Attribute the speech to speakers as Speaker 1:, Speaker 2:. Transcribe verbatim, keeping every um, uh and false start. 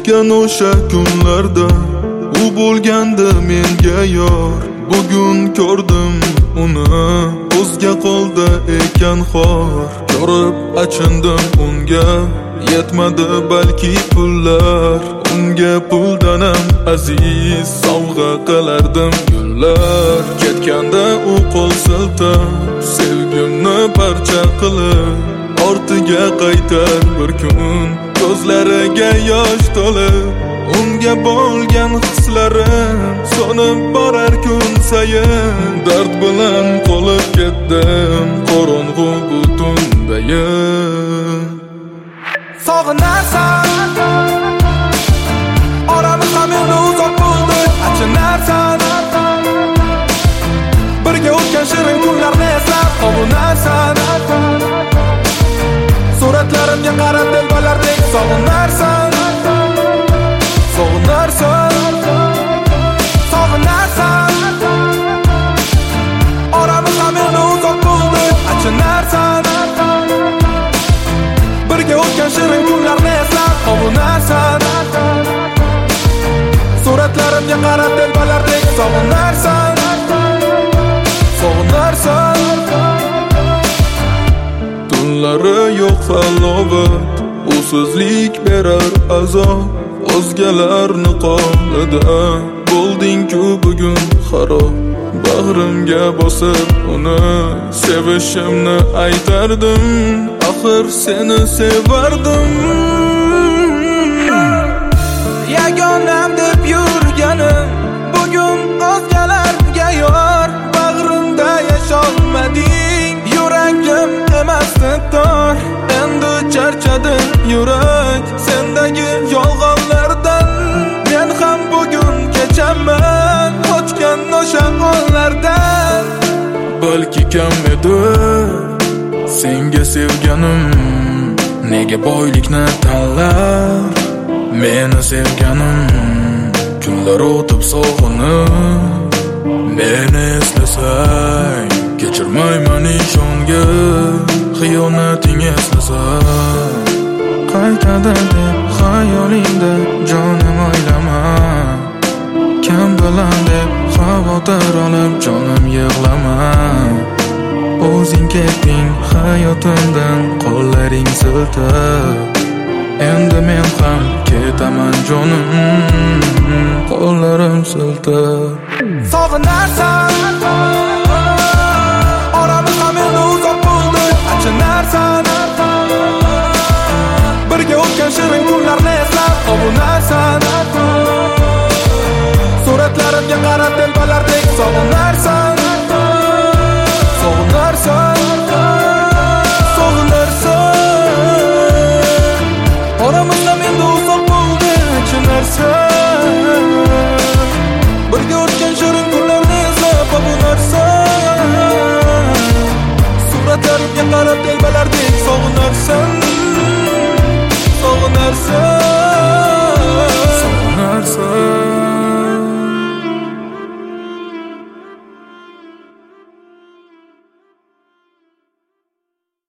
Speaker 1: O'tgan o'sha kunlarda u bo'lganda menga yor. Bugun ko'rdim uni, o'zga qo'lda ekan xor. Ko'rib achindim unga, yetmadi balki pullar. Unga puldan ham aziz sovg'a qilardim gullar. Ketganda u qo'l siltab, sevgimni parcha qilib, ortiga qaytar bir kun, ko'zlariga yosh to'lib. Unga bo'lgan hislarim so'nib borar kun sayin. Dard bilan qolib ketdim qorong'u butundayin.
Speaker 2: Sog'inarsan, oramiz ham endi uzoq bo'ldi. Achinarsan, birga o'tgan shirin kunlarni eslab qovunarsan. Suratlarimga qarab telbalardek sog'inarsan, sog'inarsan, sog'inarsan. Oramiz ham endi uzoq bo'ldi. Achinarsan, birga o'tgan shirin kunlarni eslab qovunarsan. Suratlarimga qarab telbalardek sog'inarsan, sog'inarsan. Tunlari yo'q halovat, usizlik berar azob. O'zgalarni qo'lida bo'lding-ku bugun xarob. Bag'rimga bosib uni sevishimni aytardim, axir seni sevardim. Yagonam deb yurganim bugun o'zgalarga yor. Bag'rimda yasholmading, yuragim emasdi tor. Endi charchadim yurak sendagi yolg'onlardan. Men ham bugun kechaman o'tgan o'sha onlardan. Balki kam edi senga sevganim, nega boylikni tanlab meni sevganim. Kunlar o'tib sog'inib meni eslasang, kechirmayman ishonga xiyonating eslasang. Qaytadi deb xayolingda jonim o'ylama, kim bilan deb xavotir olib jonim yig'lama. O'zing ketding hayotimdan qo'llaring siltab, endi men ham ketaman jonim qo'llarim siltab. Sog'inarsan, oramiz ham endi uzoq bo'ldi. Achinarsan, birga o'tgan shirin kunlarni eslab qovunarsan. Suratlarimga qarab telbalardek sog'inarsan,